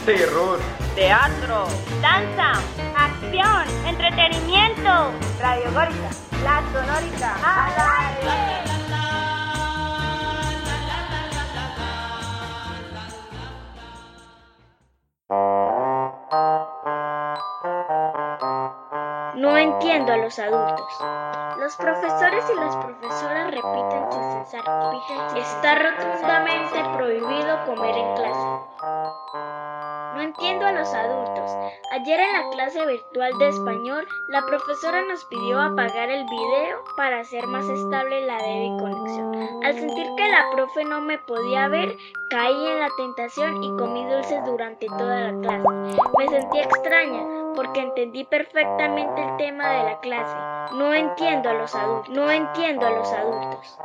terror, teatro, danza, acción, entretenimiento. Radio Górica, la sonórica al aire. No entiendo a los adultos. Los profesores y las profesoras repiten sin cesar. Está rotundamente prohibido comer en clase. No entiendo a los adultos. Ayer en la clase virtual de español, la profesora nos pidió apagar el video para hacer más estable la débil conexión. Al sentir que la profe no me podía ver, caí en la tentación y comí dulces durante toda la clase. Me sentí extraña porque entendí perfectamente el tema de la clase. No entiendo a los adultos. No entiendo a los adultos.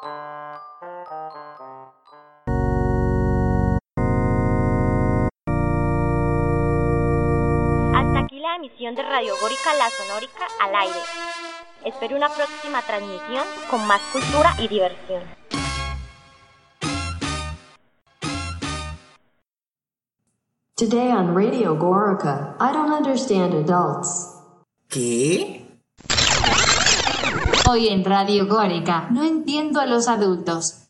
La emisión de Radio Górica, la sonórica al aire. Espero una próxima transmisión con más cultura y diversión. Today on Radio Górica, I don't understand adults. ¿Qué? Hoy en Radio Górica, no entiendo a los adultos.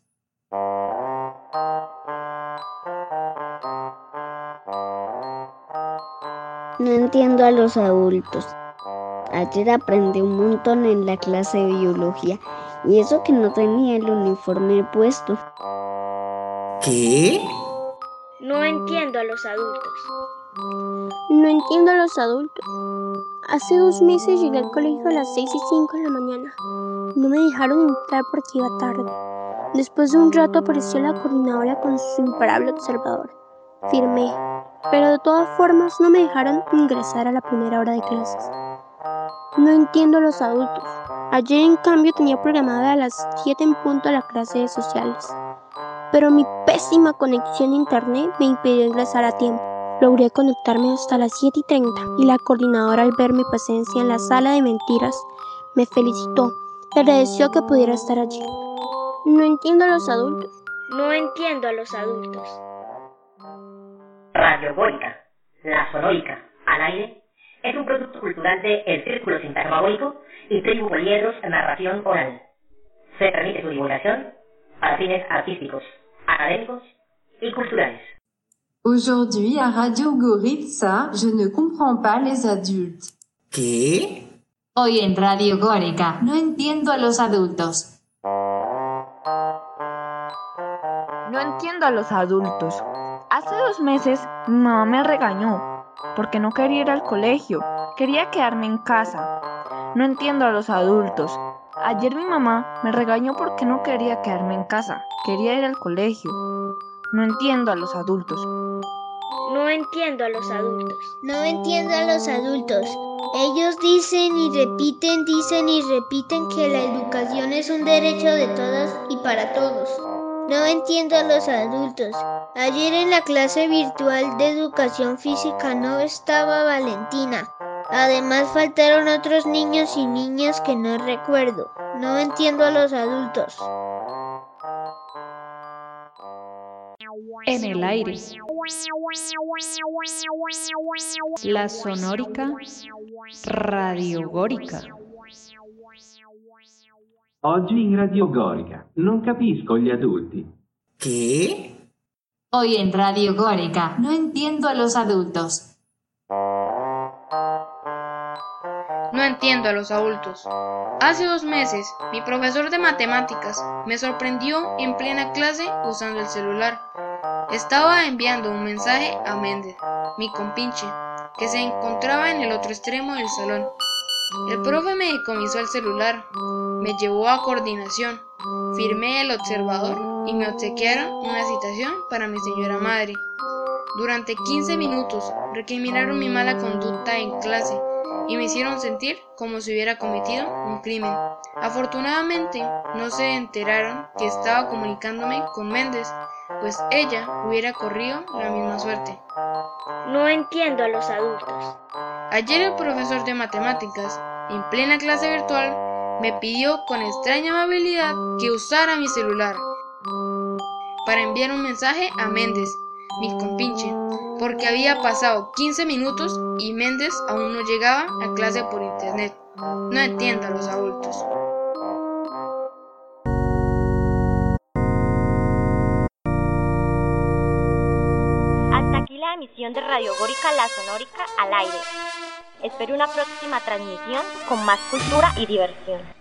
No entiendo a los adultos. Ayer aprendí un montón en la clase de biología y eso que no tenía el uniforme puesto. ¿Qué? No entiendo a los adultos. No entiendo a los adultos. Hace 2 meses llegué al colegio a las 6:05 de la mañana. No me dejaron entrar porque iba tarde. Después de un rato apareció la coordinadora con su imparable observador. Firmé, pero de todas formas no me dejaron ingresar a la primera hora de clases. No entiendo a los adultos. Ayer en cambio tenía programada a las 7 en punto la clase de sociales, pero mi pésima conexión a internet me impidió ingresar a tiempo. Logré conectarme hasta las 7:30 y la coordinadora, al ver mi presencia en la sala de mentiras, me felicitó y agradeció que pudiera estar allí. No entiendo a los adultos. No entiendo a los adultos. Radio Górica, la sonórica al aire, es un producto cultural de El Círculo Sintasmagórico y Tribu Poliedros Narración Oral. Se permite su divulgación para fines artísticos, académicos y culturales. Aujourd'hui à Radio Górica, je ne comprends pas les adultes. ¿Qué? Hoy en Radio Górica, no entiendo a los adultos. No entiendo a los adultos. Hace 2 meses mi mamá me regañó porque no quería ir al colegio, quería quedarme en casa. No entiendo a los adultos. Ayer mi mamá me regañó porque no quería quedarme en casa, quería ir al colegio. No entiendo a los adultos. No entiendo a los adultos. No entiendo a los adultos. Ellos dicen y repiten que la educación es un derecho de todas y para todos. No entiendo a los adultos. Ayer en la clase virtual de educación física no estaba Valentina. Además faltaron otros niños y niñas que no recuerdo. No entiendo a los adultos. En el aire. La sonórica Radio Górica. Oggi in Radio Górica, non capisco gli adulti. ¿Qué? Hoy en Radio Górica, no entiendo a los adultos. No entiendo a los adultos. Hace 2 meses, mi profesor de matemáticas me sorprendió en plena clase usando el celular. Estaba enviando un mensaje a Méndez, mi compinche, que se encontraba en el otro extremo del salón. El profe me decomisó el celular, me llevó a coordinación, firmé el observador y me obsequiaron una citación para mi señora madre. Durante 15 minutos recriminaron mi mala conducta en clase y me hicieron sentir como si hubiera cometido un crimen. Afortunadamente, no se enteraron que estaba comunicándome con Méndez, pues ella hubiera corrido la misma suerte. No entiendo a los adultos. Ayer el profesor de matemáticas, en plena clase virtual, me pidió con extraña amabilidad que usara mi celular para enviar un mensaje a Méndez. mi compinche, porque había pasado 15 minutos y Méndez aún no llegaba a clase por internet. No entiendo a los adultos. Hasta aquí la emisión de Radio Górica La Sonórica al aire. Espero una próxima transmisión con más cultura y diversión.